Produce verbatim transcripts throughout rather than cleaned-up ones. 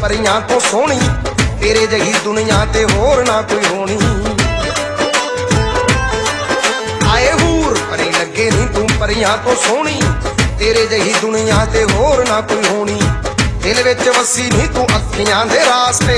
परियां तो सोहनी, तेरे जही दुनिया ते होर ना कोई होनी। आए हूर परी लगे नी तू परियां तो सोहनी, तेरे जही दुनिया ते होर ना कोई होनी। दिल विच वसी नी तू अखियां दे रास्ते,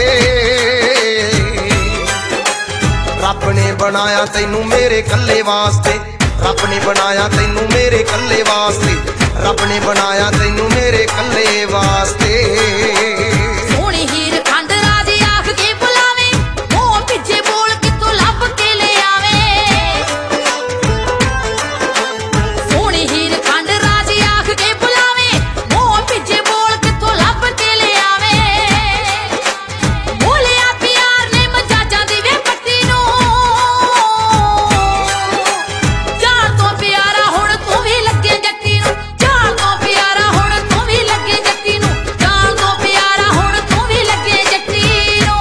रब ने बनाया तैनू मेरे कल्ले वास्ते, रब ने बनाया तैनू मेरे कल्ले वास्ते, रब ने बनाया तैनू मेरे कल्ले वास्ते। सोहनी हीर खंड राजी आख के बुलावे, मोह पिछे बोल कितों लब के ले आवे। सोहनी हीर खंड राजी आख के बुलावे, मोह पिछे बोल कितों लब के ले आवे। बोलिया प्यार ने मजाजा दी वे पट्टी नू, जान तो प्यारा हुण तू भी लगे जट्टी नू, जान तो प्यारा हुण तू भी लगे जट्टी नू, जान तो प्यारा हुण तू भी लगे जट्टी नू।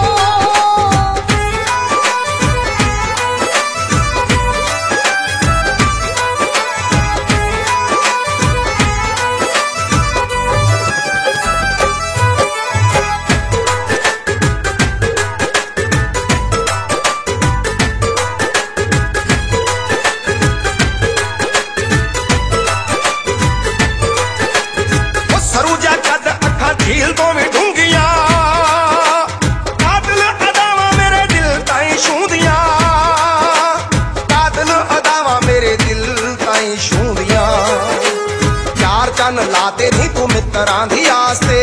ओ सरूजा कद अखां झील तो भी ढूंगियां, कातिल अदावां मेरे दिल ताईं छूंदियां, कातिल अदावां मेरे दिल ताईं छूंदियां। चार चन्न लाते नी तू मित्तरां दी आस्ते,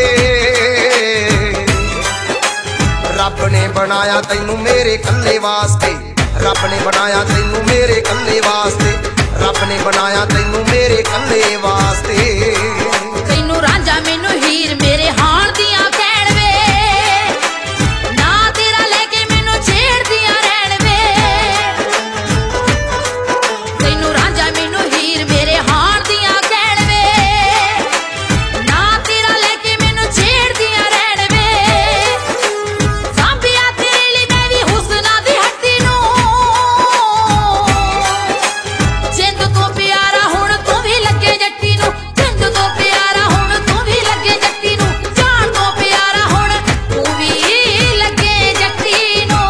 रब ने बनाया तैनू मेरे कल्ले वास्ते, रब ने बनाया तैनू मेरे कल्ले वास्ते, रब ने बनाया तैनू मेरे कल्ले वास्ते। तैनू रांझा मैनू हीर मेरे हाण दियां कहण वे, ना तेरा लेके मैनू छेड़ दियां रहण वे। तैनू रांझा मैनू हीर मेरे हाण दियां कहण वे, ना तेरा लेके मैनू छेड़ दियां रहण वे। सांभिया तेरे लिए मैं भी हुस्ना दी हट्टी नू, जिंद तो प्यारा हुण तू भी लगे जट्टी नू, जिंद तो प्यारा हुण तू भी लगे जट्टी नू, जान तो प्यारा हुण तू भी लगे जट्टी नू।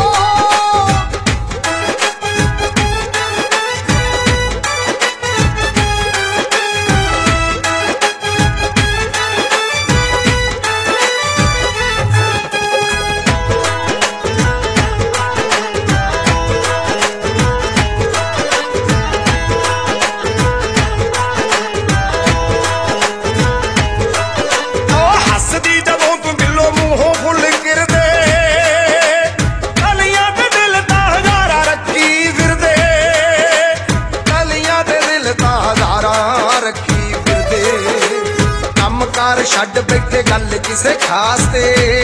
ओ हसदी जदों तू दिलों मूहों फुल गिरदे, कलियां ते दिल तां हज़ारां रखी फिरदे, कलियां ते दिल तां हज़ारां रखी फिरदे। कम कार छड्ड बैठे गल किसे खास ते,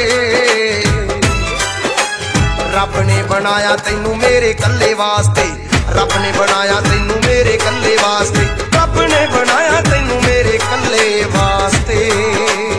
रब ने बनाया तैनू मेरे कल्ले वास्ते, रब ने बनाया तैनू मेरे कल्ले वास्ते, रब ने बनाया तैनू मेरे कल्ले वास्ते।